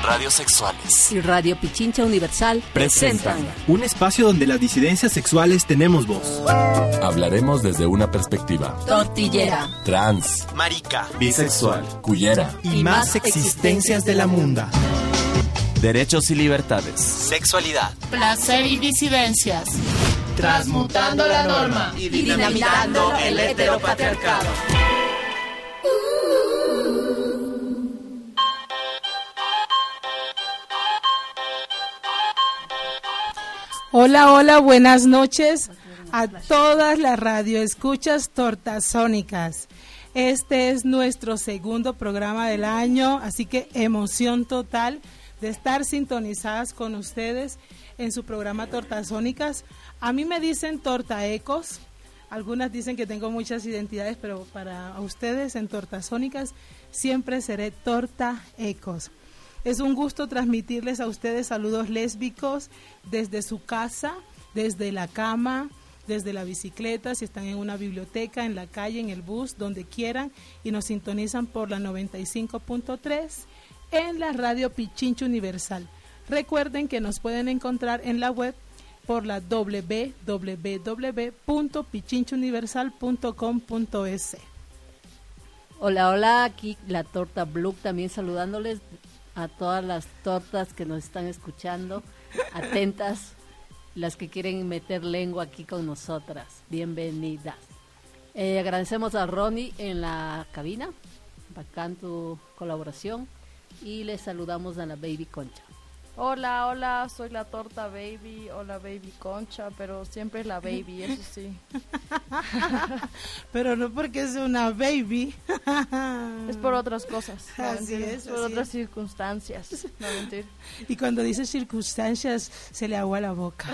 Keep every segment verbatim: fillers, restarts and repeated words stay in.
radios sexuales y Radio Pichincha Universal presentan un espacio donde las disidencias sexuales tenemos voz. Hablaremos desde una perspectiva tortillera, trans, marica, bisexual, cuyera y, y más existencias de la munda. Derechos y libertades, sexualidad, placer y disidencias, transmutando la norma y dinamitando el heteropatriarcado. Hola, hola, buenas noches a todas las radioescuchas tortasónicas. Este es nuestro segundo programa del año, así que emoción total de estar sintonizadas con ustedes en su programa Tortasónicas. A mí me dicen tortaecos, algunas dicen que tengo muchas identidades, pero para ustedes en Tortasónicas siempre seré tortaecos. Es un gusto transmitirles a ustedes saludos lésbicos desde su casa, desde la cama, desde la bicicleta, si están en una biblioteca, en la calle, en el bus, donde quieran, y nos sintonizan por la noventa y cinco punto tres en la radio Pichincha Universal. Recuerden que nos pueden encontrar en la web por la doble u doble u doble u punto pichincha universal punto com punto es. Hola, hola, aquí la Torta Blue también saludándoles a todas las tortas que nos están escuchando, atentas, las que quieren meter lengua aquí con nosotras, bienvenidas. Eh, agradecemos a Ronnie en la cabina, bacán tu colaboración, y les saludamos a la Baby Concha. Hola, hola, soy la Torta Baby, hola Baby Concha, pero siempre es la Baby, eso sí. Pero no porque es una baby. Es por otras cosas. No así mentir, es, por así otras es. circunstancias, no mentir. Y cuando dice circunstancias, se le agua la boca.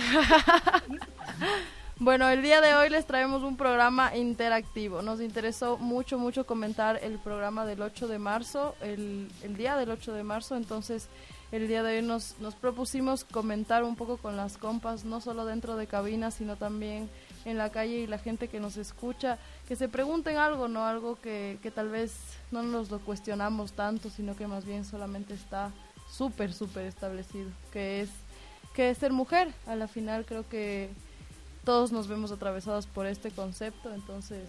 Bueno, el día de hoy les traemos un programa interactivo. Nos interesó mucho, mucho comentar el programa del ocho de marzo, el, el día del ocho de marzo, entonces el día de hoy nos, nos propusimos comentar un poco con las compas, no solo dentro de cabina, sino también en la calle, y la gente que nos escucha, que se pregunten algo, no algo que, que tal vez no nos lo cuestionamos tanto, sino que más bien solamente está súper, súper establecido, que es, que es ser mujer. A la final creo que todos nos vemos atravesados por este concepto, entonces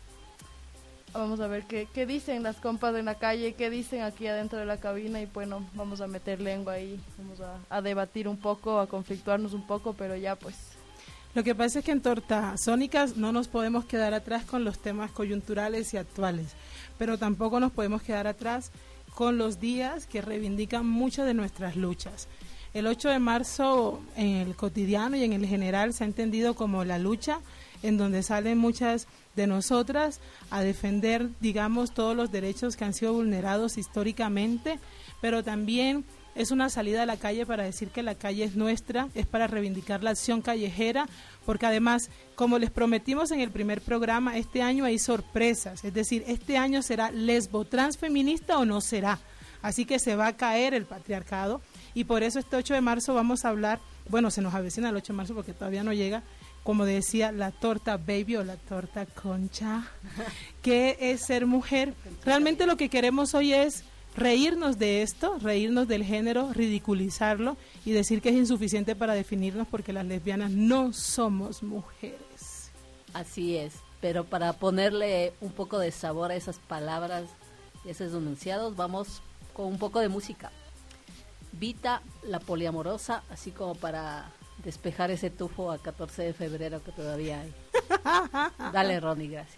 vamos a ver qué, qué dicen las compas en la calle, qué dicen aquí adentro de la cabina, y bueno, vamos a meter lengua ahí, vamos a, a debatir un poco, a conflictuarnos un poco, pero ya pues. Lo que pasa es que en Tortasónicas no nos podemos quedar atrás con los temas coyunturales y actuales, pero tampoco nos podemos quedar atrás con los días que reivindican muchas de nuestras luchas. El ocho de marzo en el cotidiano y en el general se ha entendido como la lucha en donde salen muchas de nosotras a defender, digamos, todos los derechos que han sido vulnerados históricamente, pero también es una salida a la calle para decir que la calle es nuestra, es para reivindicar la acción callejera, porque además, como les prometimos en el primer programa, este año hay sorpresas, es decir, este año será lesbo transfeminista o no será, así que se va a caer el patriarcado. Y por eso este ocho de marzo vamos a hablar, bueno, se nos avecina el ocho de marzo porque todavía no llega, como decía, la torta baby o la torta concha, que es ser mujer. Realmente lo que queremos hoy es reírnos de esto, reírnos del género, ridiculizarlo y decir que es insuficiente para definirnos porque las lesbianas no somos mujeres. Así es, pero para ponerle un poco de sabor a esas palabras y esos enunciados, vamos con un poco de música. Vita, la poliamorosa, así como para despejar ese tufo a catorce de febrero que todavía hay. Dale, Ronnie, gracias.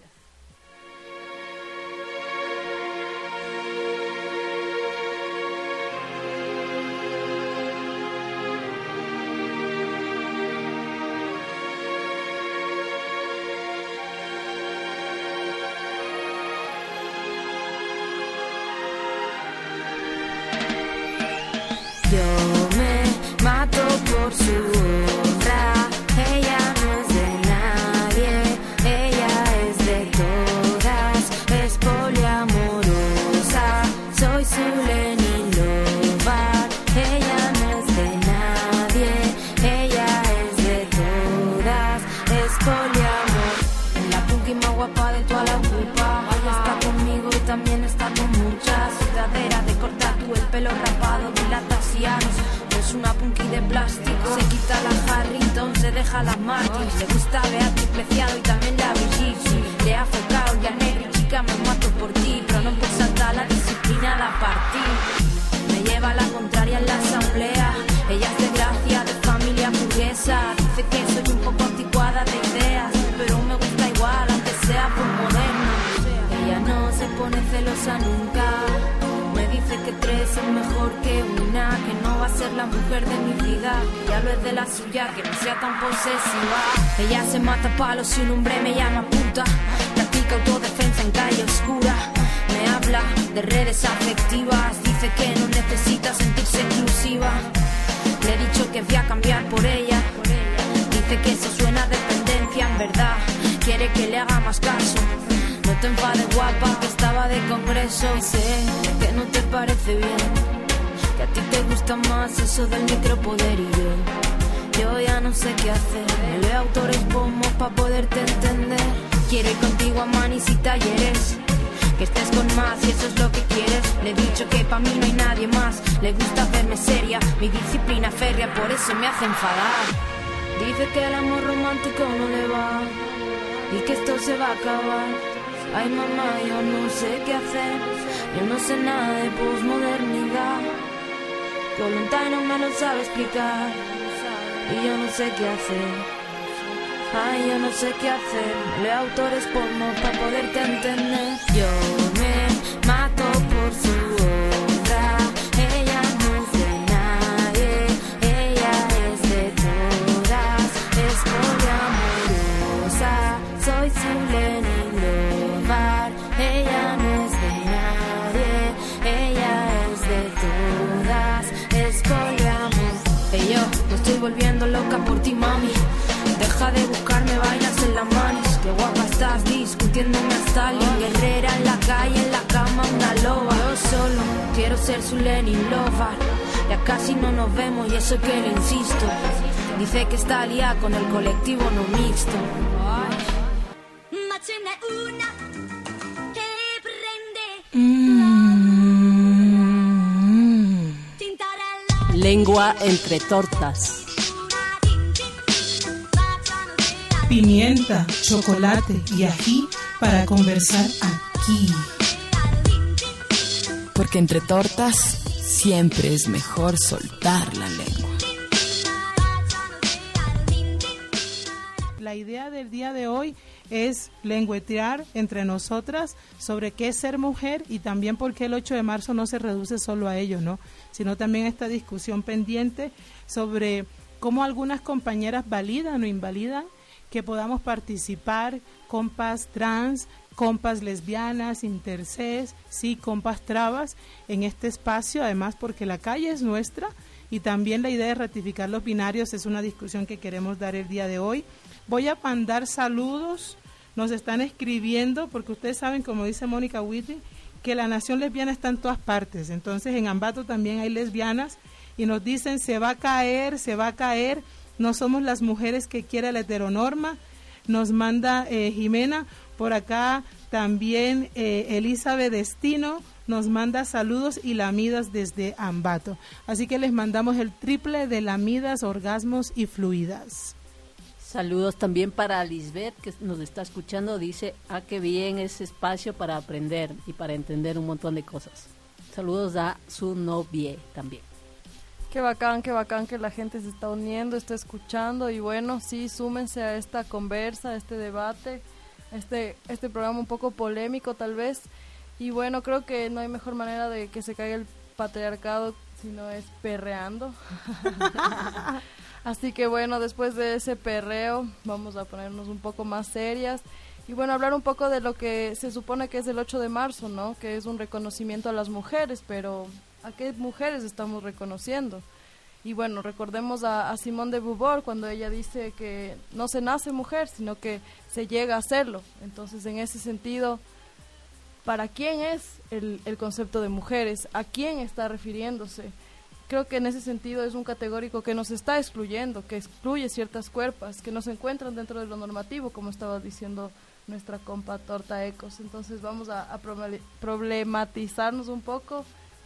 Yo me mato por su honra, ella no es de nadie, ella es de todas, es poliamorosa, soy su Lenny Lovar, ella no es de nadie, ella es de todas, es poliamor. La punky más guapa de toda la culpa, ella está conmigo y también está con muchas, sudadera de cortar tú el pelo rapado. latas y aros. No es una punky de plástico. Se quita la Harrington, se deja la Martins. Le gusta Beatriz Preciado y también la Brigitte. Le ha focado ya negro, chica, me mato por ti. Pero no puedo saltar la disciplina a la partida. Me lleva la contraria en la asamblea. Ella es de gracia, de familia burguesa. Dice que soy un poco anticuada de ideas, pero me gusta igual, aunque sea por moderna. Ella no se pone celosa nunca. Me dice que tres es mejor que una, que no va a ser la mujer de mi vida. Ya lo es de la suya, que no sea tan posesiva. Ella se mata a palos si un hombre me llama puta. Practica autodefensa en calle oscura. Me habla de redes afectivas. Dice que no necesita sentirse exclusiva. Le he dicho que voy a cambiar por ella. Dice que eso suena a dependencia, en verdad quiere que le haga más caso. No te enfades, guapa, que estaba de congreso. Y sé que no te parece bien, que a ti te gusta más eso del micropoder. Y yo, yo ya no sé qué hacer. Me leo autores pomos pa' poderte entender. Quiero ir contigo a manis y talleres, que estés con más y eso es lo que quieres. Le he dicho que pa' mí no hay nadie más. Le gusta verme seria, mi disciplina férrea, por eso me hace enfadar. Dice que el amor romántico no le va y que esto se va a acabar. Ay mamá, yo no sé qué hacer. Yo no sé nada de posmodernidad. Voluntad no me lo sabe explicar y yo no sé qué hacer. Ay, yo no sé qué hacer. Leo autores porno para poderte entender. Yo me mato por su obra. Ella no es de nadie, ella es de todas. Es poliamorosa, soy su Lenin Lovar. Ella no es de nadie, ella es de todas. Es poliamorosa. Y yo me estoy volviendo loca por ti, mami. Deja de buscarme vainas en las manos. Qué guapa estás discutiéndome a Stalin. Guerrera en la calle, en la cama una loba. Yo solo quiero ser su Lenin Lovar. Ya casi no nos vemos y eso que le insisto. Dice que está liada con el colectivo no mixto. Mm. Lengua entre tortas. Pimienta, chocolate y ají para conversar aquí. Porque entre tortas siempre es mejor soltar la lengua. La idea del día de hoy es lengüetear entre nosotras sobre qué es ser mujer y también por qué el ocho de marzo no se reduce solo a ello, ¿no? Sino también esta discusión pendiente sobre cómo algunas compañeras validan o invalidan que podamos participar, compas trans, compas lesbianas, intersex, sí, compas trabas, en este espacio, además porque la calle es nuestra y también la idea de ratificar los binarios es una discusión que queremos dar el día de hoy. Voy a mandar saludos, nos están escribiendo, porque ustedes saben, como dice Mónica Whitty, que la nación lesbiana está en todas partes, entonces en Ambato también hay lesbianas y nos dicen se va a caer, se va a caer. No somos las mujeres que quiere la heteronorma. Nos manda eh, Jimena, por acá también eh, Elizabeth Destino nos manda saludos y lamidas desde Ambato. Así que les mandamos el triple de lamidas, orgasmos y fluidas. Saludos también para Lisbeth, que nos está escuchando. Dice, ah, qué bien ese espacio para aprender y para entender un montón de cosas. Saludos a su novia también. Qué bacán, qué bacán que la gente se está uniendo, está escuchando y bueno, sí, súmense a esta conversa, a este debate, este este programa un poco polémico tal vez. Y bueno, creo que no hay mejor manera de que se caiga el patriarcado si no es perreando. Así que bueno, después de ese perreo vamos a ponernos un poco más serias y bueno, hablar un poco de lo que se supone que es el ocho de marzo, ¿no? Que es un reconocimiento a las mujeres, pero ¿a qué mujeres estamos reconociendo? Y bueno, recordemos a, a Simone de Beauvoir cuando ella dice que no se nace mujer, sino que se llega a serlo. Entonces, en ese sentido, ¿para quién es el, el concepto de mujeres? ¿A quién está refiriéndose? Creo que en ese sentido es un categórico que nos está excluyendo, que excluye ciertas cuerpas, que no se encuentran dentro de lo normativo, como estaba diciendo nuestra compa Torta Ecos. Entonces vamos a, a problematizarnos un poco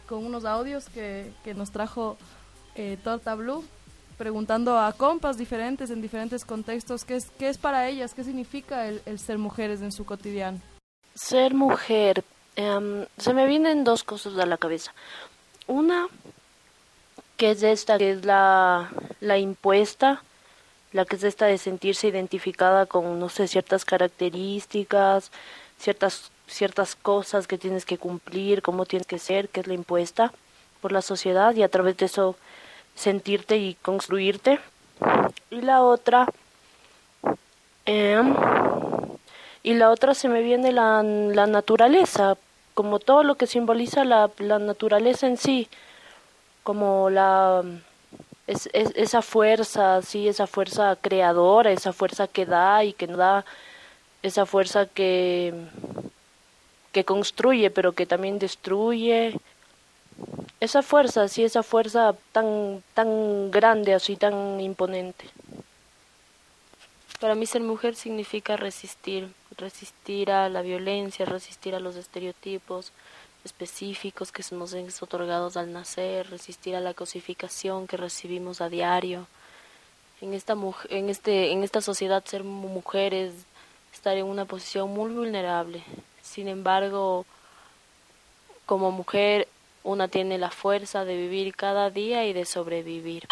con unos audios que, que nos trajo eh, Torta Blue, preguntando a compas diferentes en diferentes contextos qué es, qué es para ellas, qué significa el, el ser mujeres en su cotidiano. Ser mujer, um, se me vienen dos cosas a la cabeza. Una, que es esta, que es la, la impuesta, la que es esta de sentirse identificada con, no sé, ciertas características, ciertas, ciertas cosas que tienes que cumplir, cómo tienes que ser, que es la impuesta por la sociedad, y a través de eso sentirte y construirte. Y la otra, eh, y la otra se me viene la, la naturaleza, como todo lo que simboliza la, la naturaleza en sí, como la es, es, esa fuerza, sí, esa fuerza creadora, esa fuerza que da y que no da, esa fuerza que, que construye pero que también destruye, esa fuerza, sí, esa fuerza tan, tan grande, así tan imponente. Para mí ser mujer significa resistir, resistir a la violencia, resistir a los estereotipos específicos que nos son otorgados al nacer, resistir a la cosificación que recibimos a diario. En esta en este en esta sociedad ser mujer es estar en una posición muy vulnerable. Sin embargo, como mujer una tiene la fuerza de vivir cada día y de sobrevivir.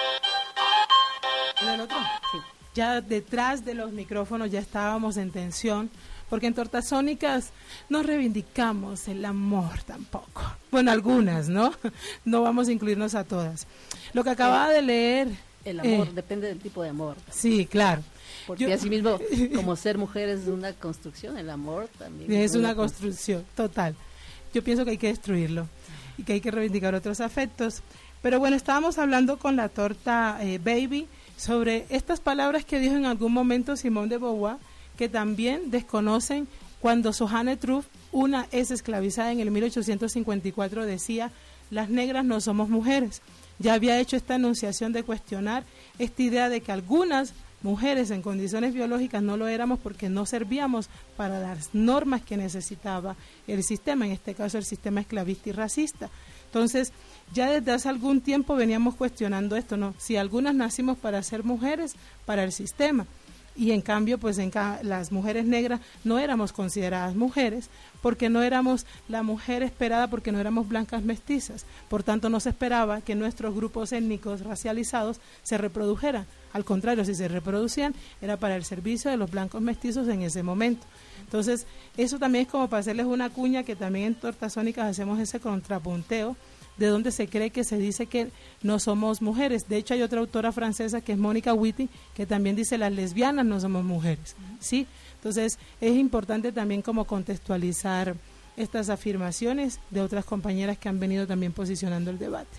¿En el otro? Sí. Ya detrás de los micrófonos ya estábamos en tensión, porque en Tortas Sónicas no reivindicamos el amor tampoco. Bueno, algunas, ¿no? No vamos a incluirnos a todas. Lo que acababa de leer... El amor, eh, depende del tipo de amor. Sí, claro. Porque Yo, así mismo, como ser mujer es una construcción, el amor también. Es una construcción, total. Yo pienso que hay que destruirlo y que hay que reivindicar otros afectos. Pero bueno, estábamos hablando con la Torta eh, Baby sobre estas palabras que dijo en algún momento Simone de Beauvoir, que también desconocen cuando Johanna Truff, una ex esclavizada en el mil ochocientos cincuenta y cuatro, decía: las negras no somos mujeres. Ya había hecho esta enunciación de cuestionar esta idea de que algunas mujeres en condiciones biológicas no lo éramos porque no servíamos para las normas que necesitaba el sistema, en este caso el sistema esclavista y racista. Entonces, ya desde hace algún tiempo veníamos cuestionando esto, ¿no? Si algunas nacimos para ser mujeres, para el sistema, y en cambio, pues en ca- las mujeres negras no éramos consideradas mujeres, porque no éramos la mujer esperada, porque no éramos blancas mestizas. Por tanto, no se esperaba que nuestros grupos étnicos racializados se reprodujeran. Al contrario, si se reproducían, era para el servicio de los blancos mestizos en ese momento. Entonces, eso también es como para hacerles una cuña, que también en Tortas Sónicas hacemos ese contrapunteo de donde se cree que se dice que no somos mujeres. De hecho, hay otra autora francesa que es Mónica Witty, que también dice las lesbianas no somos mujeres, ¿sí? Entonces, es importante también como contextualizar estas afirmaciones de otras compañeras que han venido también posicionando el debate.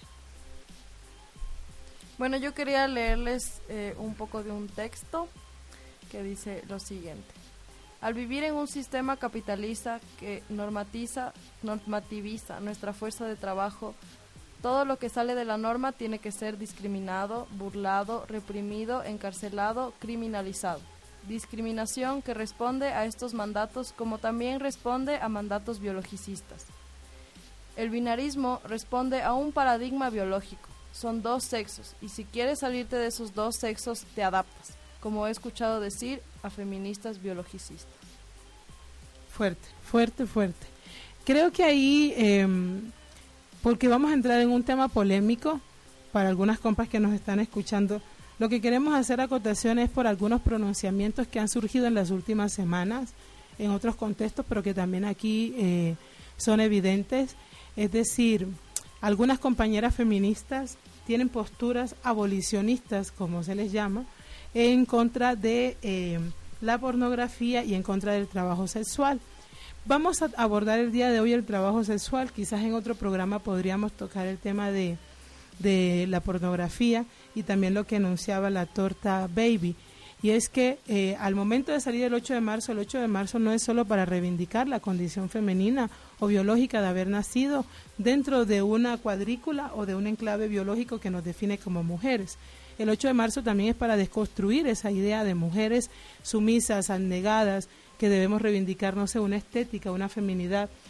Bueno, yo quería leerles eh, un poco de un texto que dice lo siguiente. Al vivir en un sistema capitalista que normatiza, normativiza nuestra fuerza de trabajo, todo lo que sale de la norma tiene que ser discriminado, burlado, reprimido, encarcelado, criminalizado. Discriminación que responde a estos mandatos como también responde a mandatos biologicistas. El binarismo responde a un paradigma biológico. Son dos sexos y si quieres salirte de esos dos sexos te adaptas, como he escuchado decir a feministas biologicistas. Fuerte, fuerte, fuerte. Creo que ahí, eh, porque vamos a entrar en un tema polémico para algunas compas que nos están escuchando, lo que queremos hacer acotaciones por algunos pronunciamientos que han surgido en las últimas semanas, en otros contextos, pero que también aquí eh, son evidentes. Es decir, algunas compañeras feministas tienen posturas abolicionistas, como se les llama, en contra de eh, la pornografía y en contra del trabajo sexual. Vamos a abordar el día de hoy el trabajo sexual, quizás en otro programa podríamos tocar el tema de, de la pornografía y también lo que anunciaba la Torta Baby. Y es que eh, al momento de salir el ocho de marzo, el ocho de marzo no es solo para reivindicar la condición femenina o biológica de haber nacido dentro de una cuadrícula o de un enclave biológico que nos define como mujeres. El ocho de marzo también es para desconstruir esa idea de mujeres sumisas, abnegadas, que debemos reivindicar, no sé, una estética, una feminidad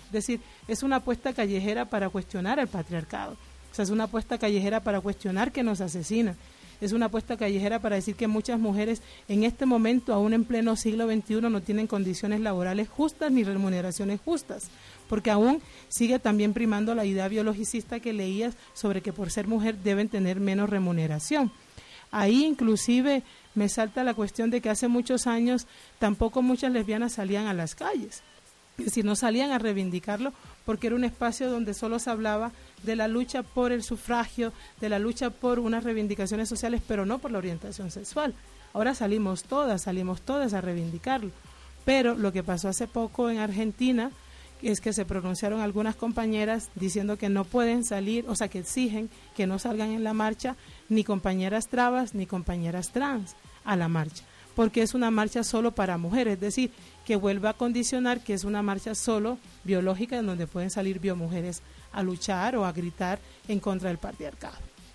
Es decir, es una apuesta callejera para cuestionar el patriarcado. O sea, es una apuesta callejera para cuestionar que nos asesinan. Es una apuesta callejera para decir que muchas mujeres en este momento, aún en pleno siglo veintiuno, no tienen condiciones laborales justas ni remuneraciones justas, porque aún sigue también primando la idea biologicista que leías sobre que por ser mujer deben tener menos remuneración. Ahí inclusive me salta la cuestión de que hace muchos años tampoco muchas lesbianas salían a las calles. Es decir, no salían a reivindicarlo porque era un espacio donde solo se hablaba de la lucha por el sufragio, de la lucha por unas reivindicaciones sociales, pero no por la orientación sexual. Ahora salimos todas, salimos todas a reivindicarlo. Pero lo que pasó hace poco en Argentina es que se pronunciaron algunas compañeras diciendo que no pueden salir, o sea, que exigen que no salgan en la marcha ni compañeras trabas ni compañeras trans a la marcha, porque es una marcha solo para mujeres, es decir, que vuelva a condicionar que es una marcha solo biológica en donde pueden salir biomujeres a luchar o a gritar en contra del patriarcado.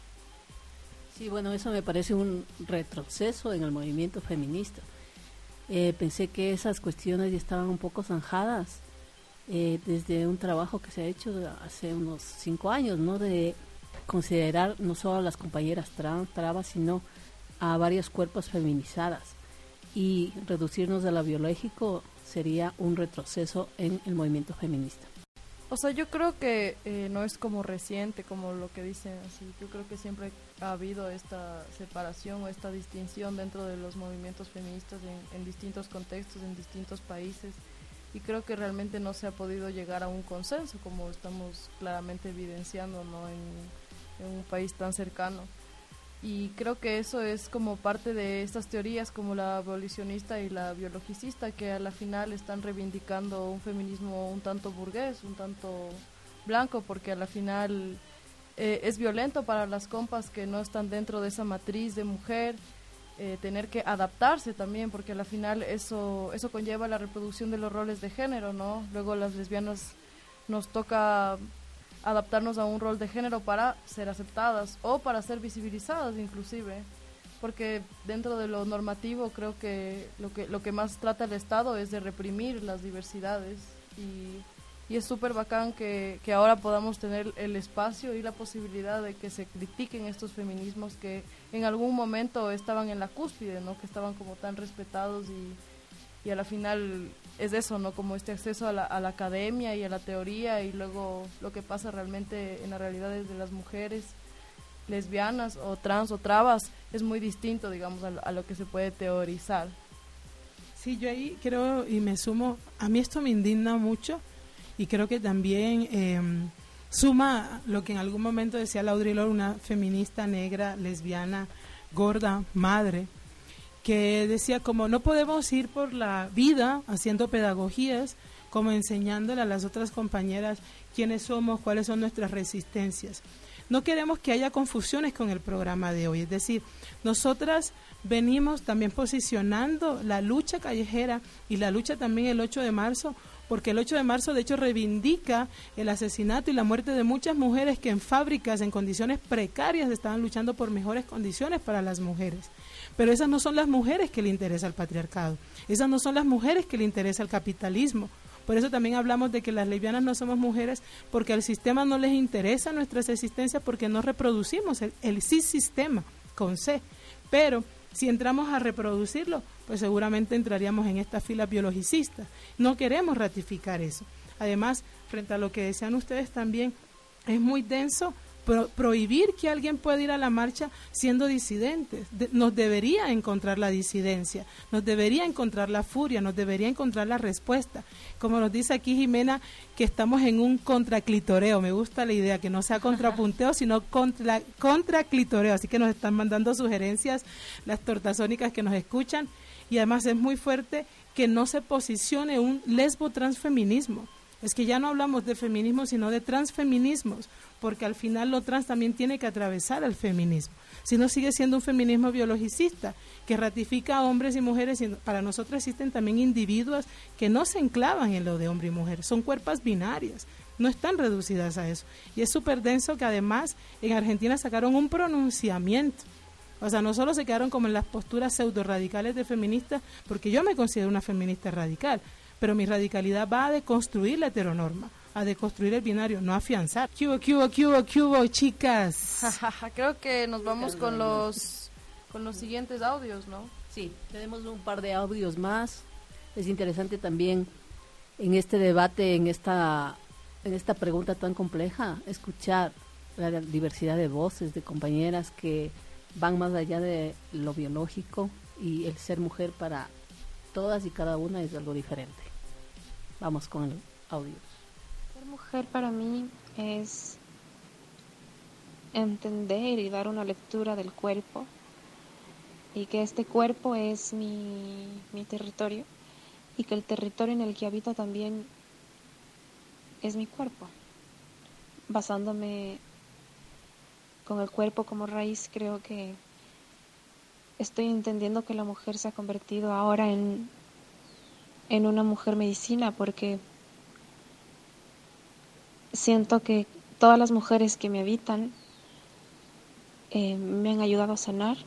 Sí, bueno, eso me parece un retroceso en el movimiento feminista. Eh, pensé que esas cuestiones ya estaban un poco zanjadas eh, desde un trabajo que se ha hecho hace unos cinco años, ¿no? De considerar no solo a las compañeras trans, trabas, sino a varios cuerpos feminizadas. Y reducirnos a lo biológico sería un retroceso en el movimiento feminista. O sea, yo creo que eh, no es como reciente, como lo que dicen así. Yo creo que siempre ha habido esta separación o esta distinción dentro de los movimientos feministas en, en distintos contextos, en distintos países. Y creo que realmente no se ha podido llegar a un consenso, como estamos claramente evidenciando, ¿no? en, en un país tan cercano. Y creo que eso es como parte de estas teorías como la abolicionista y la biologicista, que a la final están reivindicando un feminismo un tanto burgués, un tanto blanco, porque a la final eh, es violento para las compas que no están dentro de esa matriz de mujer, eh, tener que adaptarse también, porque a la final eso, eso conlleva la reproducción de los roles de género, ¿no? Luego las lesbianas nos toca adaptarnos a un rol de género para ser aceptadas o para ser visibilizadas inclusive, porque dentro de lo normativo creo que lo que lo que más trata el Estado es de reprimir las diversidades y, y es súper bacán que, que ahora podamos tener el espacio y la posibilidad de que se critiquen estos feminismos que en algún momento estaban en la cúspide, ¿no? Que estaban como tan respetados y, y a la final es eso, ¿no? Como este acceso a la, a la academia y a la teoría y luego lo que pasa realmente en las realidades de las mujeres lesbianas o trans o trabas es muy distinto, digamos, a, a lo que se puede teorizar. Sí, yo ahí creo y me sumo, a mí esto me indigna mucho y creo que también eh, suma lo que en algún momento decía Audre Lorde, una feminista negra, lesbiana, gorda, madre, que decía como no podemos ir por la vida haciendo pedagogías, como enseñándole a las otras compañeras quiénes somos, cuáles son nuestras resistencias. No queremos que haya confusiones con el programa de hoy, es decir, nosotras venimos también posicionando la lucha callejera y la lucha también el ocho de marzo, porque el ocho de marzo de hecho reivindica el asesinato y la muerte de muchas mujeres que en fábricas, en condiciones precarias, estaban luchando por mejores condiciones para las mujeres. Pero esas no son las mujeres que le interesa el patriarcado, esas no son las mujeres que le interesa el capitalismo. Por eso también hablamos de que las lesbianas no somos mujeres, porque al sistema no les interesa nuestras existencias, porque no reproducimos el, el cis-sistema con C. Pero si entramos a reproducirlo, pues seguramente entraríamos en esta fila biologicista. No queremos ratificar eso. Además, frente a lo que decían ustedes también, es muy denso Pro, prohibir que alguien pueda ir a la marcha siendo disidente. De, nos debería encontrar la disidencia, nos debería encontrar la furia, nos debería encontrar la respuesta. Como nos dice aquí Jimena, que estamos en un contraclitoreo. Me gusta la idea, que no sea contrapunteo, sino contra, contraclitoreo. Así que nos están mandando sugerencias las tortasónicas que nos escuchan. Y además es muy fuerte que no se posicione un lesbo-transfeminismo. Es que ya no hablamos de feminismo, sino de transfeminismos, porque al final lo trans también tiene que atravesar al feminismo. Si no, sigue siendo un feminismo biologicista, que ratifica a hombres y mujeres, y para nosotros existen también individuos que no se enclavan en lo de hombre y mujer, son cuerpos binarias, no están reducidas a eso. Y es súper denso que además en Argentina sacaron un pronunciamiento. O sea, no solo se quedaron como en las posturas pseudo radicales de feministas, porque yo me considero una feminista radical, pero mi radicalidad va a deconstruir la heteronorma, a deconstruir el binario, no afianzar. ¿Qué hubo, qué hubo, qué hubo, qué hubo, chicas? Creo que nos vamos con los con los siguientes audios, ¿no? Sí, tenemos un par de audios más. Es interesante también en este debate, en esta en esta pregunta tan compleja, escuchar la diversidad de voces de compañeras que van más allá de lo biológico, y el ser mujer para todas y cada una es algo diferente. Vamos con el audio. Ser mujer para mí es entender y dar una lectura del cuerpo, y que este cuerpo es mi, mi territorio, y que el territorio en el que habito también es mi cuerpo. Basándome con el cuerpo como raíz, creo que estoy entendiendo que la mujer se ha convertido ahora en, en una mujer medicina, porque siento que todas las mujeres que me habitan eh, me han ayudado a sanar.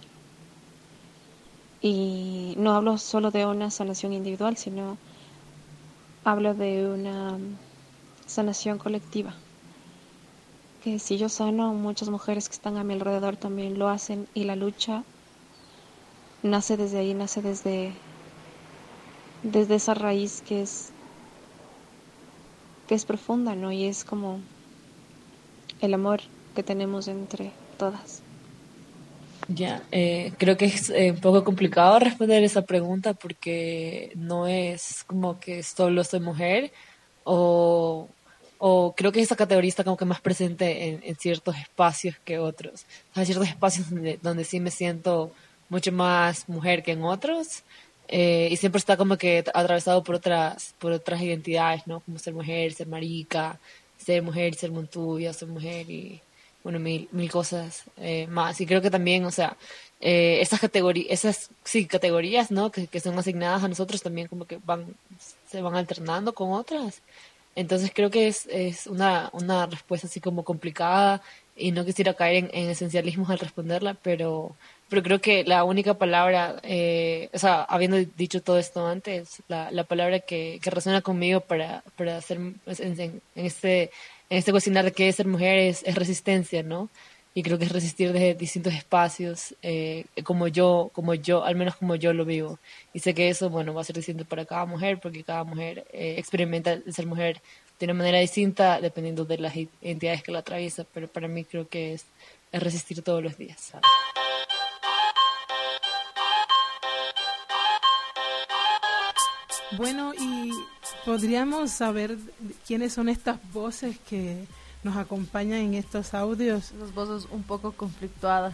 Y no hablo solo de una sanación individual, sino hablo de una sanación colectiva. Que si yo sano, muchas mujeres que están a mi alrededor también lo hacen, y la lucha nace desde ahí, nace desde, desde esa raíz que es, que es profunda, ¿no? Y es como el amor que tenemos entre todas. Ya, eh, creo que es eh, un poco complicado responder esa pregunta, porque no es como que solo soy mujer, o, o creo que esa categoría está como que más presente en, en ciertos espacios que otros. Hay ciertos espacios donde, donde sí me siento mucho más mujer que en otros, eh, y siempre está como que atravesado por otras por otras identidades, ¿no? Como ser mujer, ser marica, ser mujer, ser montubia, ser mujer y bueno, mil, mil cosas eh, más. Y creo que también, o sea, eh, esas categorías, esas sí, categorías, ¿no? Que, que son asignadas a nosotros también como que van, se van alternando con otras. Entonces creo que es, es una, una respuesta así como complicada, y no quisiera caer en, en esencialismos al responderla, pero pero creo que la única palabra, eh, o sea, habiendo dicho todo esto antes, la, la palabra que, que resuena conmigo para, para hacer en, en, en este en este cuestionar de qué es ser mujer es, es resistencia, ¿no? Y creo que es resistir desde distintos espacios, eh, como yo, como yo, al menos como yo lo vivo. Y sé que eso, bueno, va a ser distinto para cada mujer, porque cada mujer eh, experimenta el ser mujer de una manera distinta dependiendo de las entidades que la atraviesan, pero para mí creo que es, es resistir todos los días, ¿sabes? Bueno, y podríamos saber quiénes son estas voces que nos acompañan en estos audios. Las voces un poco conflictuadas.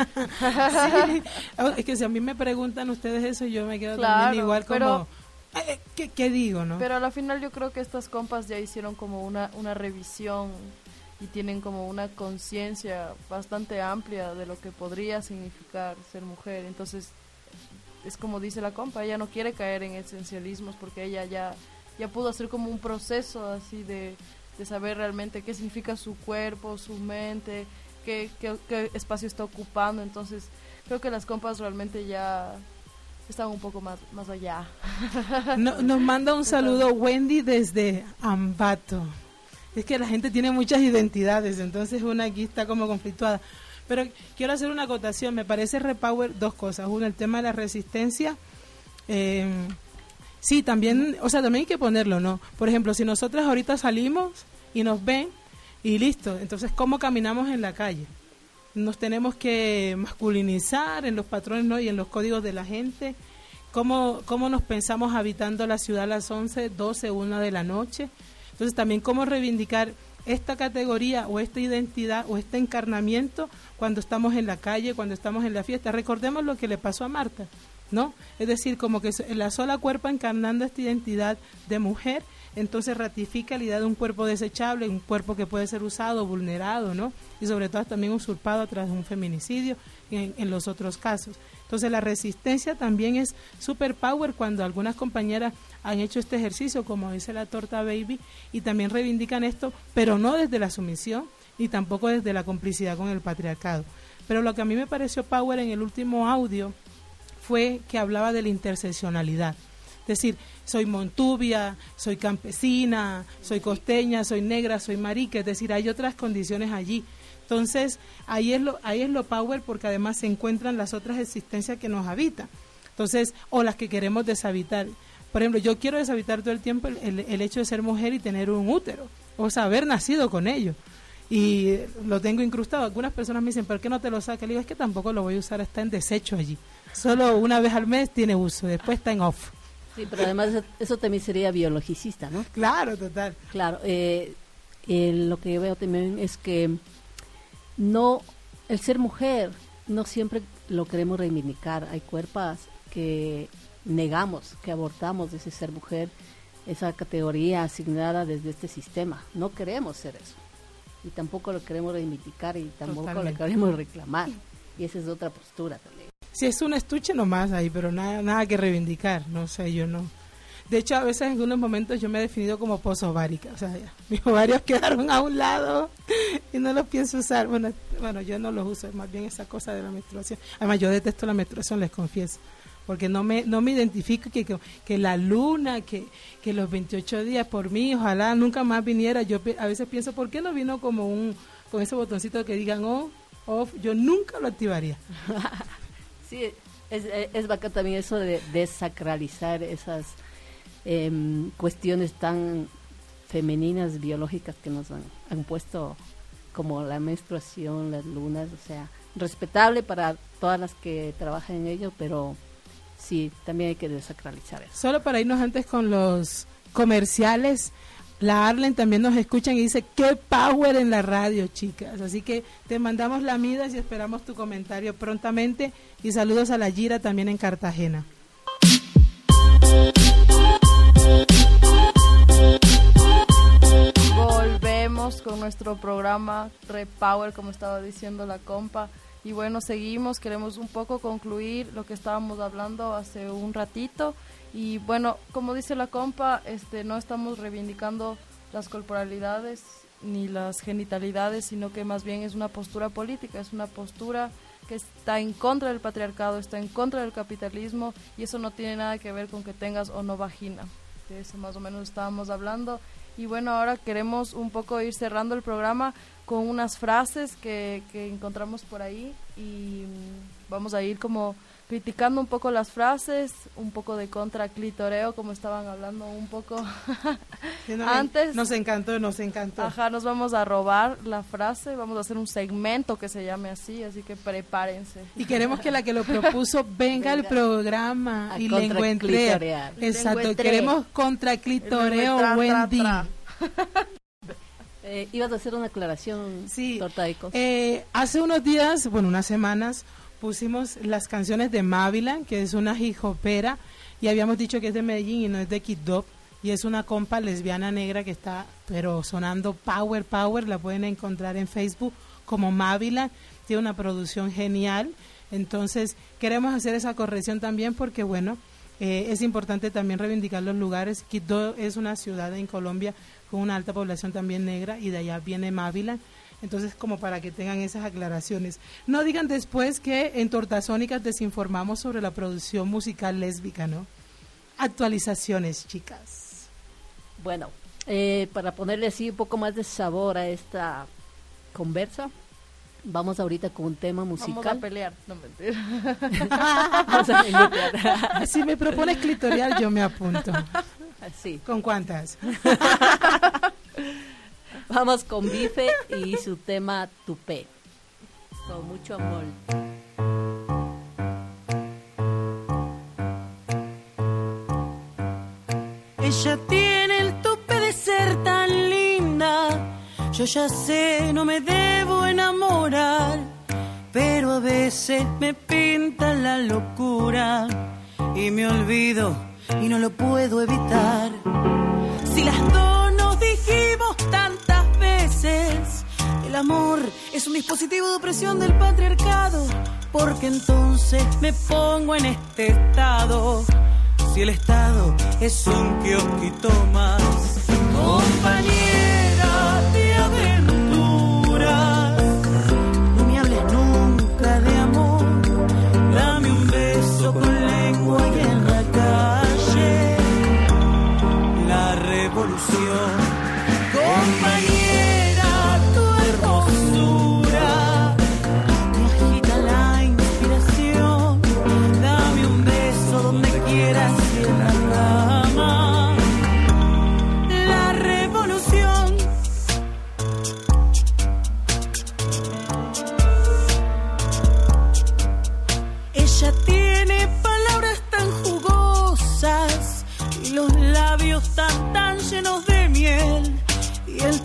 Sí, es que si a mí me preguntan ustedes eso, yo me quedo claro, también igual como, pero, eh, ¿qué, ¿qué digo, no? Pero a la final yo creo que estas compas ya hicieron como una, una revisión y tienen como una conciencia bastante amplia de lo que podría significar ser mujer. Entonces es como dice la compa, ella no quiere caer en esencialismos, porque ella ya, ya pudo hacer como un proceso así de, de saber realmente qué significa su cuerpo, su mente, qué, qué, qué espacio está ocupando. Entonces creo que las compas realmente ya están un poco más, más allá. No, nos manda un saludo Wendy desde Ambato. Es que la gente tiene muchas identidades, entonces una aquí está como conflictuada. Pero quiero hacer una acotación, me parece repower dos cosas. Uno, el tema de la resistencia. Eh, sí, también, o sea, también hay que ponerlo, ¿no? Por ejemplo, si nosotras ahorita salimos y nos ven y listo, entonces, ¿cómo caminamos en la calle? Nos tenemos que masculinizar en los patrones, ¿no? Y en los códigos de la gente. ¿Cómo, cómo nos pensamos habitando la ciudad a las once, doce, una de la noche? Entonces, también cómo reivindicar esta categoría o esta identidad o este encarnamiento cuando estamos en la calle, cuando estamos en la fiesta. Recordemos lo que le pasó a Marta, ¿no? Es decir, como que la sola cuerpo encarnando esta identidad de mujer, entonces ratifica la idea de un cuerpo desechable, un cuerpo que puede ser usado, vulnerado, ¿no? Y sobre todo también usurpado a través de un feminicidio en, en los otros casos. Entonces la resistencia también es super power cuando algunas compañeras han hecho este ejercicio, como dice la Torta Baby, y también reivindican esto, pero no desde la sumisión, ni tampoco desde la complicidad con el patriarcado. Pero lo que a mí me pareció power en el último audio fue que hablaba de la interseccionalidad. decir, soy montubia, soy campesina, soy costeña, soy negra, soy marica, es decir, hay otras condiciones allí. Entonces, ahí es lo, ahí es lo power, porque además se encuentran las otras existencias que nos habitan. Entonces, o las que queremos deshabitar. Por ejemplo, yo quiero deshabitar todo el tiempo el, el, el hecho de ser mujer y tener un útero, o sea, haber nacido con ello. Y lo tengo incrustado. Algunas personas me dicen, ¿por qué no te lo sacas? Le digo, es que tampoco lo voy a usar, está en desecho allí. Solo una vez al mes tiene uso, después está en off. Sí, pero además eso también sería biologicista, ¿no? Claro, total. Claro, eh, eh, lo que yo veo también es que no, el ser mujer no siempre lo queremos reivindicar. Hay cuerpos que negamos, que abortamos de ese ser mujer, esa categoría asignada desde este sistema. No queremos ser eso. Y tampoco lo queremos reivindicar y tampoco Totalmente. Lo queremos reclamar. Y esa es otra postura también. Sí, es un estuche nomás ahí, pero nada, nada que reivindicar, no sé, yo no. De hecho, a veces en algunos momentos yo me he definido como posovárica, o sea, ya, mis ovarios quedaron a un lado y no los pienso usar. Bueno, bueno, yo no los uso, es más bien esa cosa de la menstruación. Además, yo detesto la menstruación, les confieso, porque no me no me identifico que, que, que la luna, que, que los veintiocho días por mí, ojalá nunca más viniera. Yo a veces pienso, ¿por qué no vino como un con ese botoncito que digan on, off? Yo nunca lo activaría. Sí, es, es bacán también eso de desacralizar esas eh, cuestiones tan femeninas, biológicas que nos han, han puesto, como la menstruación, las lunas, o sea, respetable para todas las que trabajan en ello, pero sí, también hay que desacralizar eso. Solo para irnos antes con los comerciales, la Arlen también nos escuchan y dice, qué power en la radio, chicas. Así que te mandamos la Midas y esperamos tu comentario prontamente. Y saludos a la Gira también en Cartagena. Volvemos con nuestro programa Repower, como estaba diciendo la compa. Y bueno, seguimos, queremos un poco concluir lo que estábamos hablando hace un ratito. Y bueno, como dice la compa, este, no estamos reivindicando las corporalidades ni las genitalidades, sino que más bien es una postura política, es una postura que está en contra del patriarcado, está en contra del capitalismo, y eso no tiene nada que ver con que tengas o no vagina. De eso más o menos estábamos hablando. Y bueno, ahora queremos un poco ir cerrando el programa con unas frases que, que encontramos por ahí, y vamos a ir como criticando un poco las frases, un poco de contraclitoreo, como estaban hablando un poco sí, no, antes. Nos encantó, nos encantó. Ajá, nos vamos a robar la frase, vamos a hacer un segmento que se llame así, así que prepárense. Y queremos que la que lo propuso venga, venga al programa y le encuentre. Exacto, queremos contraclitoreo, Wendy. Eh, ibas a hacer una aclaración, sí. Tortaicos. Eh, hace unos días, bueno, unas semanas, pusimos las canciones de Mavilan, que es una hip hopera, y habíamos dicho que es de Medellín y no es de Quito, y es una compa lesbiana negra que está, pero sonando power, power, la pueden encontrar en Facebook como Mavilan, tiene una producción genial. Entonces queremos hacer esa corrección también porque, bueno, eh, es importante también reivindicar los lugares. Quito es una ciudad en Colombia con una alta población también negra, y de allá viene Mavilan. Entonces, como para que tengan esas aclaraciones. No digan después que en Tortasónicas desinformamos sobre la producción musical lésbica, ¿no? Actualizaciones, chicas. Bueno, eh, para ponerle así un poco más de sabor a esta conversa, vamos ahorita con un tema musical. Vamos a pelear, no mentira. Vamos a pelear. Si me propones clitorial, yo me apunto. Sí. ¿Con cuántas? Vamos con Bife y su tema Tupé. Con mucho amor. Ella tiene el tope de ser tan linda. Yo ya sé, no me debo enamorar, pero a veces me pinta la locura y me olvido y no lo puedo evitar. Si las dos nos dijimos tantas veces, el amor es un dispositivo de opresión del patriarcado, porque entonces me pongo en este estado. Si el estado es un kiosquito más, compañera de aventuras, no me hables nunca de amor, dame un beso con lengua y en la calle.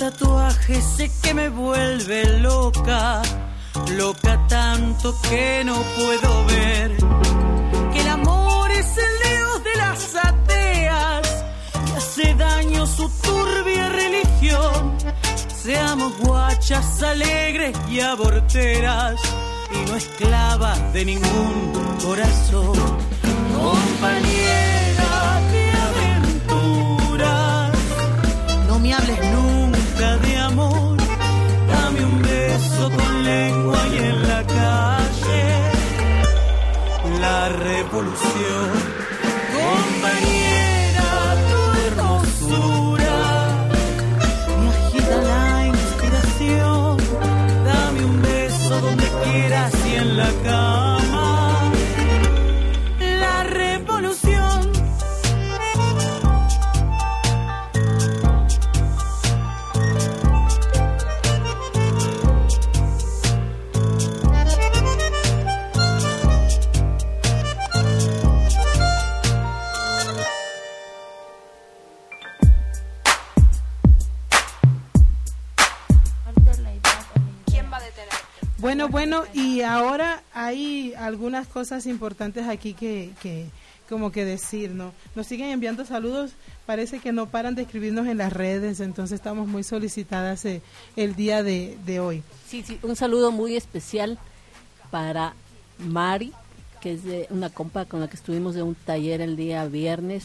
tatuaje sé que me vuelve loca, loca tanto que no puedo ver que el amor es el dios de las ateas y hace daño su turbia religión. Seamos guachas alegres y aborteras y no esclavas de ningún corazón. Compañera de aventuras, no me hables nunca de amor, dame un beso con lengua y en la calle la revolución. Compañera, tu hermosura me agita la inspiración, dame un beso donde quieras y en la cama la revolución. Bueno, bueno, y ahora hay algunas cosas importantes aquí que, que como que decir, ¿no? Nos siguen enviando saludos, parece que no paran de escribirnos en las redes, entonces estamos muy solicitadas eh, el día de, de hoy. Sí, sí, un saludo muy especial para Mari, que es de una compa con la que estuvimos de un taller el día viernes.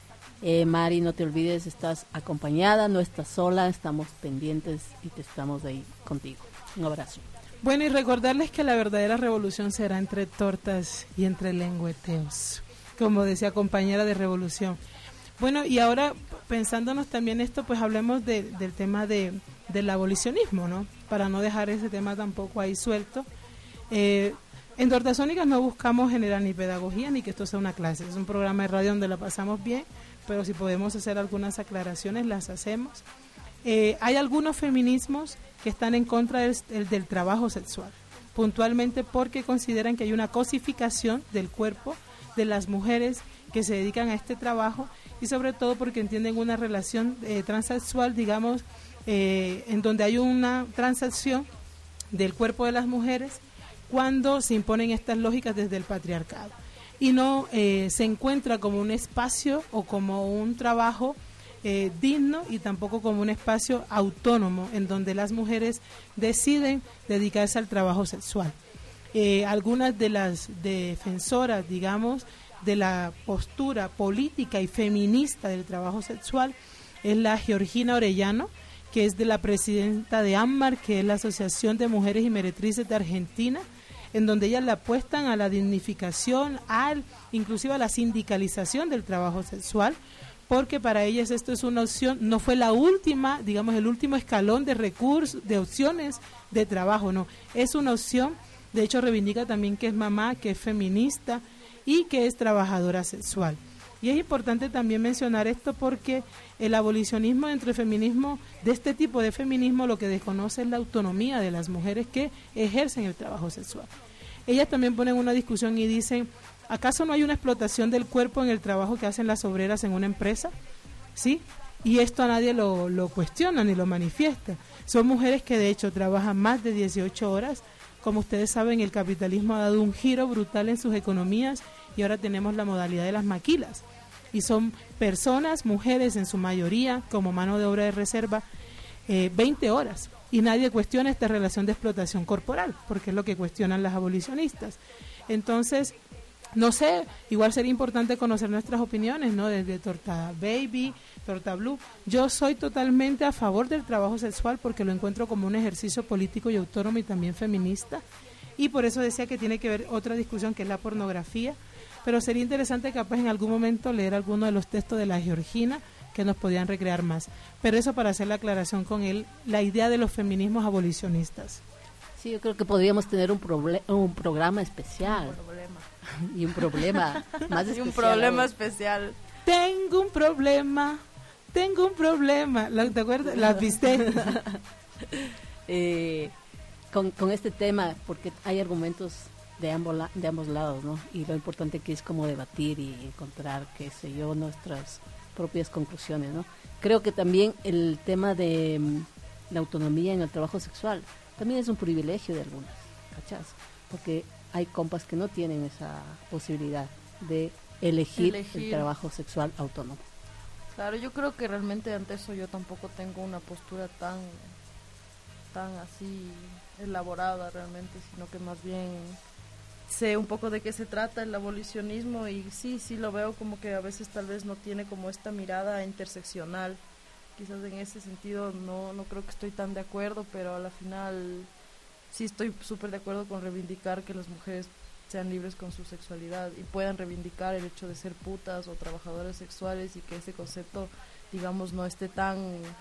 Eh, Mari, no te olvides, estás acompañada, no estás sola, estamos pendientes y te estamos ahí contigo. Un abrazo. Bueno, y recordarles que la verdadera revolución será entre tortas y entre lengüeteos, como decía compañera de revolución. Bueno, y ahora pensándonos también esto, pues hablemos de, del tema de, del abolicionismo, ¿no? Para no dejar ese tema tampoco ahí suelto. Eh, en Tortas Sónicas no buscamos generar ni pedagogía ni que esto sea una clase, es un programa de radio donde la pasamos bien, pero si podemos hacer algunas aclaraciones las hacemos. Eh, hay algunos feminismos que están en contra del, del trabajo sexual, puntualmente porque consideran que hay una cosificación del cuerpo de las mujeres que se dedican a este trabajo y sobre todo porque entienden una relación eh, transexual, digamos, eh, en donde hay una transacción del cuerpo de las mujeres cuando se imponen estas lógicas desde el patriarcado y no eh, se encuentra como un espacio o como un trabajo Eh, digno y tampoco como un espacio autónomo en donde las mujeres deciden dedicarse al trabajo sexual. Eh, algunas de las defensoras, digamos, de la postura política y feminista del trabajo sexual es la Georgina Orellano, que es de la presidenta de AMMAR, que es la Asociación de Mujeres y Meretrices de Argentina, en donde ellas le apuestan a la dignificación, al inclusive a la sindicalización del trabajo sexual, porque para ellas esto es una opción, no fue la última, digamos, el último escalón de recursos, de opciones de trabajo, no, es una opción, de hecho reivindica también que es mamá, que es feminista y que es trabajadora sexual. Y es importante también mencionar esto porque el abolicionismo entre feminismo, de este tipo de feminismo, lo que desconoce es la autonomía de las mujeres que ejercen el trabajo sexual. Ellas también ponen una discusión y dicen, ¿acaso no hay una explotación del cuerpo en el trabajo que hacen las obreras en una empresa? ¿Sí? Y esto a nadie lo, lo cuestiona ni lo manifiesta. Son mujeres que de hecho trabajan más de dieciocho horas. Como ustedes saben, el capitalismo ha dado un giro brutal en sus economías y ahora tenemos la modalidad de las maquilas. Y son personas, mujeres en su mayoría, como mano de obra de reserva, eh, veinte horas. Y nadie cuestiona esta relación de explotación corporal, porque es lo que cuestionan las abolicionistas. Entonces, no sé, igual sería importante conocer nuestras opiniones, ¿no? Desde Torta Baby, Torta Blue. Yo soy totalmente a favor del trabajo sexual porque lo encuentro como un ejercicio político y autónomo y también feminista. Y por eso decía que tiene que ver otra discusión que es la pornografía. Pero sería interesante capaz en algún momento leer alguno de los textos de la Georgina que nos podían recrear más. Pero eso para hacer la aclaración con él, la idea de los feminismos abolicionistas. Sí, yo creo que podríamos tener un, proble- un programa especial. Un problema. Y un problema más especial. Y un problema especial. Tengo un problema, tengo un problema. ¿Te acuerdas? ¿Las viste? eh, con, con este tema, porque hay argumentos de ambos, la, de ambos lados, ¿no? Y lo importante que es como debatir y encontrar, qué sé yo, nuestras propias conclusiones, ¿no? Creo que también el tema de la autonomía en el trabajo sexual también es un privilegio de algunas, ¿cachas? Porque hay compas que no tienen esa posibilidad de elegir, elegir el trabajo sexual autónomo. Claro, yo creo que realmente ante eso yo tampoco tengo una postura tan tan así elaborada realmente, sino que más bien sé un poco de qué se trata el abolicionismo y sí, sí lo veo como que a veces tal vez no tiene como esta mirada interseccional. Quizás en ese sentido no, no creo que estoy tan de acuerdo, pero a la final sí estoy súper de acuerdo con reivindicar que las mujeres sean libres con su sexualidad y puedan reivindicar el hecho de ser putas o trabajadoras sexuales y que ese concepto, digamos, no esté tan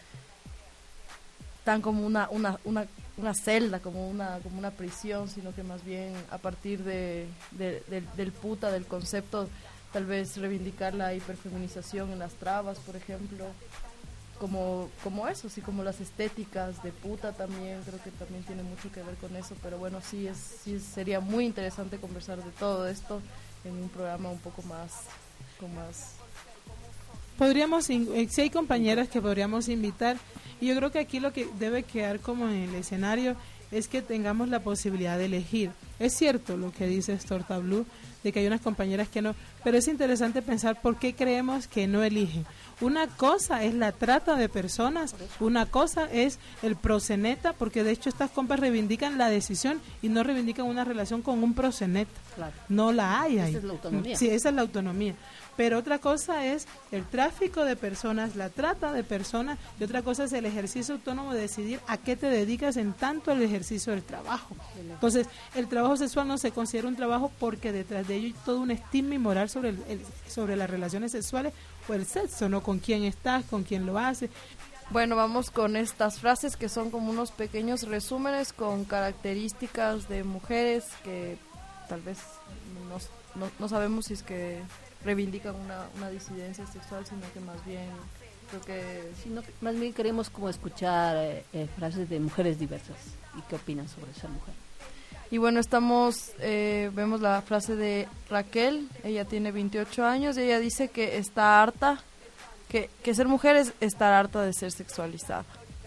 tan como una una una, una celda, como una como una prisión, sino que más bien a partir de, de, de del puta, del concepto, tal vez reivindicar la hiperfeminización en las trabas, por ejemplo, como como eso, sí, como las estéticas de puta también, creo que también tiene mucho que ver con eso, pero bueno, sí es sí sería muy interesante conversar de todo esto en un programa un poco más con más podríamos, si hay compañeras que podríamos invitar, y yo creo que aquí lo que debe quedar como en el escenario es que tengamos la posibilidad de elegir. Es cierto lo que dice Torta Blue, de que hay unas compañeras que no, pero es interesante pensar por qué creemos que no eligen. Una cosa es la trata de personas, una cosa es el proxeneta, porque de hecho estas compas reivindican la decisión y no reivindican una relación con un proxeneta. Claro. No la hay ahí. Esa es la autonomía. Sí, esa es la autonomía. Pero otra cosa es el tráfico de personas, la trata de personas, y otra cosa es el ejercicio autónomo de decidir a qué te dedicas en tanto el ejercicio del trabajo. Entonces, el trabajo sexual no se considera un trabajo porque detrás de ello hay todo un estigma moral sobre, el, el, sobre las relaciones sexuales o el sexo, ¿no? Con quién estás, con quién lo haces. Bueno, vamos con estas frases que son como unos pequeños resúmenes con características de mujeres que tal vez no, no, no sabemos si es que reivindican una, una disidencia sexual, sino que más bien creo que sino que más bien queremos como escuchar eh, eh, frases de mujeres diversas y qué opinan sobre ser mujer. Y bueno, estamos eh, vemos la frase de Raquel, ella tiene veintiocho años y ella dice que está harta, que, que ser mujer es estar harta de ser sexualizada.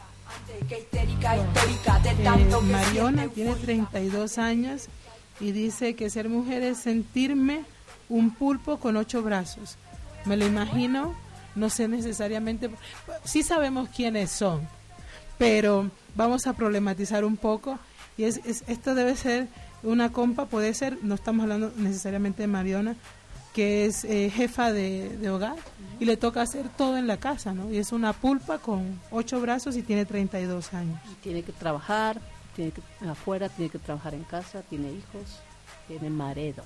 Eh, Mariona tiene treinta y dos años y dice que ser mujer es sentirme un pulpo con ocho brazos. Me lo imagino, no sé necesariamente, sí sabemos quiénes son, pero vamos a problematizar un poco. Y es, es esto debe ser una compa, puede ser, no estamos hablando necesariamente de Mariona, que es eh, jefa de, de hogar y le toca hacer todo en la casa, ¿no? Y es una pulpa con ocho brazos y tiene treinta y dos años. Y tiene que trabajar, tiene que afuera, tiene que trabajar en casa, tiene hijos, tiene marido.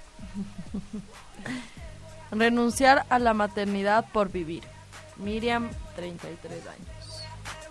Renunciar a la maternidad por vivir. Miriam, treinta y tres años.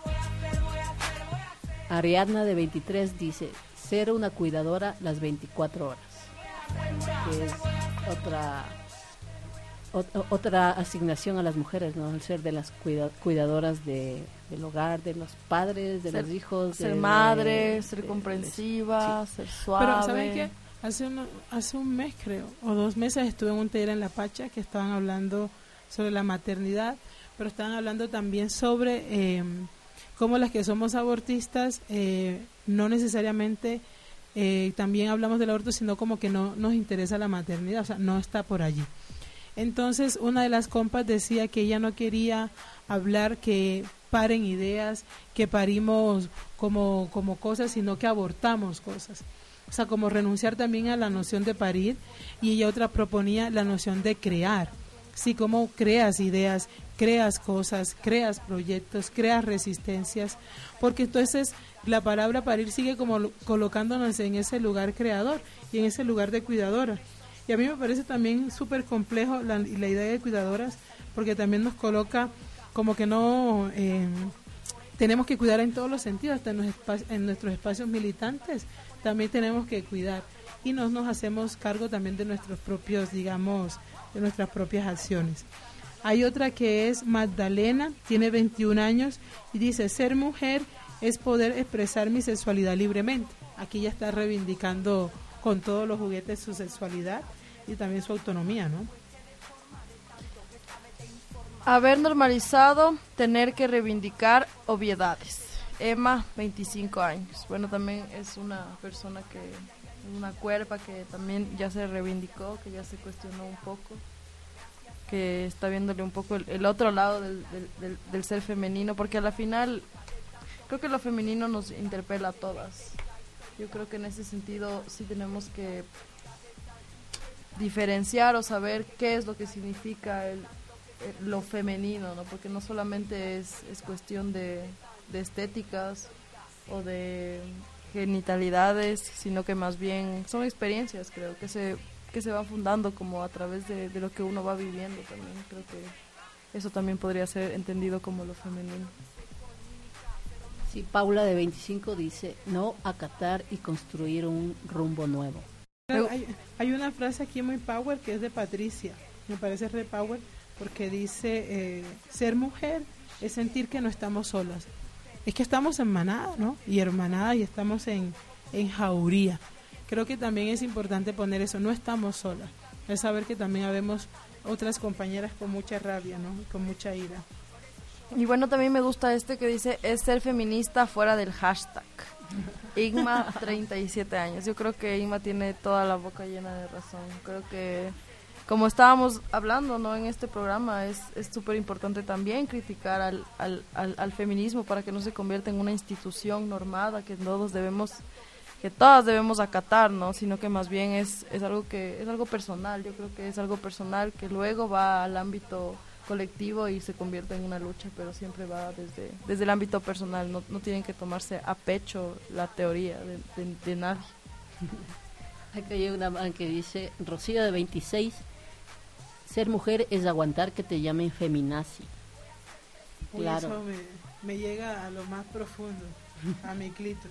Ariadna, de veintitrés, dice ser una cuidadora las veinticuatro horas, que es otra ot- otra asignación a las mujeres, ¿no? El ser de las cuida- cuidadoras de, del hogar, de los padres, de ser, los hijos, ser de, madre, de, ser de, comprensiva, de, sí. ser suave. Pero ¿saben qué? Hace un, hace un mes creo, o dos meses estuve en un taller en La Pacha que estaban hablando sobre la maternidad, pero estaban hablando también sobre eh, cómo las que somos abortistas eh, no necesariamente eh, también hablamos del aborto, sino como que no nos interesa la maternidad, o sea, no está por allí. Entonces una de las compas decía que ella no quería hablar que paren ideas, que parimos como, como cosas, sino que abortamos cosas. O sea, como renunciar también a la noción de parir, y ella otra proponía la noción de crear. Sí, como creas ideas, creas cosas, creas proyectos, creas resistencias, porque entonces la palabra parir sigue como lo, colocándonos en ese lugar creador y en ese lugar de cuidadora. Y a mí me parece también súper complejo la, la idea de cuidadoras, porque también nos coloca como que no eh, tenemos que cuidar en todos los sentidos, hasta en, los espacios, en nuestros espacios militantes también tenemos que cuidar, y no nos hacemos cargo también de nuestros propios, digamos, de nuestras propias acciones. Hay otra que es Magdalena, tiene veintiún años y dice, ser mujer es poder expresar mi sexualidad libremente. Aquí ya está reivindicando con todos los juguetes su sexualidad y también su autonomía, ¿no? Haber normalizado tener que reivindicar obviedades. Emma, veinticinco años. Bueno, también es una persona que, una cuerpa que también ya se reivindicó, que ya se cuestionó un poco, que está viéndole un poco el, el otro lado del, del, del, del ser femenino, porque a la final creo que lo femenino nos interpela a todas. Yo creo que en ese sentido sí tenemos que diferenciar o saber qué es lo que significa el, el, lo femenino, ¿no? Porque no solamente es, es cuestión de, de estéticas o de genitalidades, sino que más bien son experiencias, creo, que se que se van fundando como a través de, de lo que uno va viviendo también. Creo que eso también podría ser entendido como lo femenino. Sí, Paula de veinticinco dice, no acatar y construir un rumbo nuevo. Hay, hay una frase aquí muy power que es de Patricia, me parece re power, porque dice, eh, ser mujer es sentir que no estamos solas. Es que estamos en manada, ¿no? Y hermanada, y estamos en, en jauría. Creo que también es importante poner eso, no estamos solas. Es saber que también habemos otras compañeras con mucha rabia, ¿no? Con mucha ira. Y bueno, también me gusta este que dice, es ser feminista fuera del hashtag. Igma, treinta y siete años. Yo creo que Igma tiene toda la boca llena de razón. Creo que, como estábamos hablando, ¿no?, en este programa, es es súper importante también criticar al, al, al, al feminismo para que no se convierta en una institución normada que todos debemos, que todas debemos acatar, ¿no? Sino que más bien es, es algo que es algo personal. Yo creo que es algo personal que luego va al ámbito colectivo y se convierte en una lucha, pero siempre va desde desde el ámbito personal. No, no tienen que tomarse a pecho la teoría de, de, de nadie. Aquí hay una man que dice, Rocío de veintiséis, ser mujer es aguantar que te llamen feminazi. Uy, claro. Eso me, me llega a lo más profundo, a mi clítoris.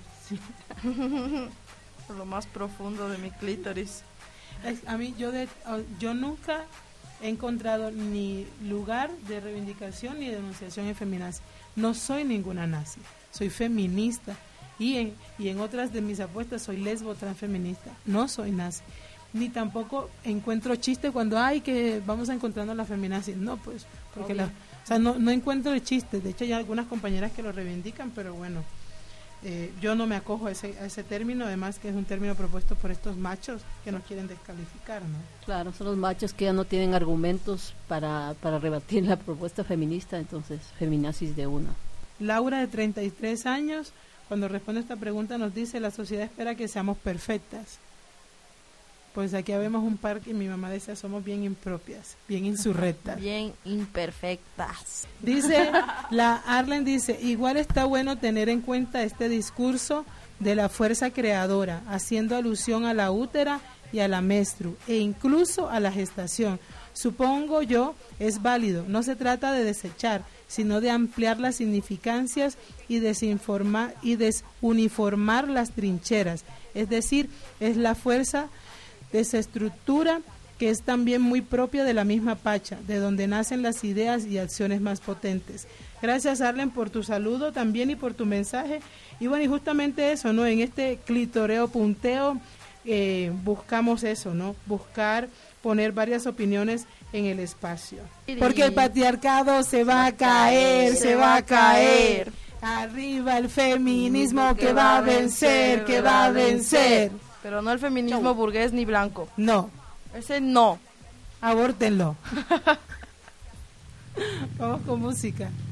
A lo más profundo de mi clítoris. Es, a mí, yo, de, yo nunca he encontrado ni lugar de reivindicación ni denunciación en feminazi. No soy ninguna nazi, soy feminista y en, y en otras de mis apuestas soy lesbo transfeminista. No soy nazi, ni tampoco encuentro chiste cuando hay que vamos a encontrando la feminazi. No, pues, porque la, o sea, no, no encuentro el chiste. De hecho, hay algunas compañeras que lo reivindican, pero bueno, eh, yo no me acojo a ese, a ese término, además que es un término propuesto por estos machos que nos quieren descalificar, ¿no? Claro, son los machos que ya no tienen argumentos para, para rebatir la propuesta feminista, entonces feminazis de una. Laura, de treinta y tres años, cuando responde a esta pregunta nos dice, la sociedad espera que seamos perfectas. Pues aquí vemos un par que mi mamá decía, somos bien impropias, bien insurrectas. Bien imperfectas. Dice, la Arlen dice, igual está bueno tener en cuenta este discurso de la fuerza creadora, haciendo alusión a la útera y a la menstru, e incluso a la gestación. Supongo yo, es válido, no se trata de desechar, sino de ampliar las significancias y desinformar y desuniformar las trincheras. Es decir, es la fuerza de esa estructura que es también muy propia de la misma Pacha, de donde nacen las ideas y acciones más potentes. Gracias, Arlen, por tu saludo también y por tu mensaje. Y bueno, y justamente eso, ¿no? En este clitoreo punteo eh, buscamos eso, ¿no? Buscar poner varias opiniones en el espacio. Porque el patriarcado se va a caer, se va a caer. Arriba el feminismo que va a vencer, que va a vencer. Pero no el feminismo no. burgués ni blanco. No. Ese no. Abórtenlo. Vamos con música.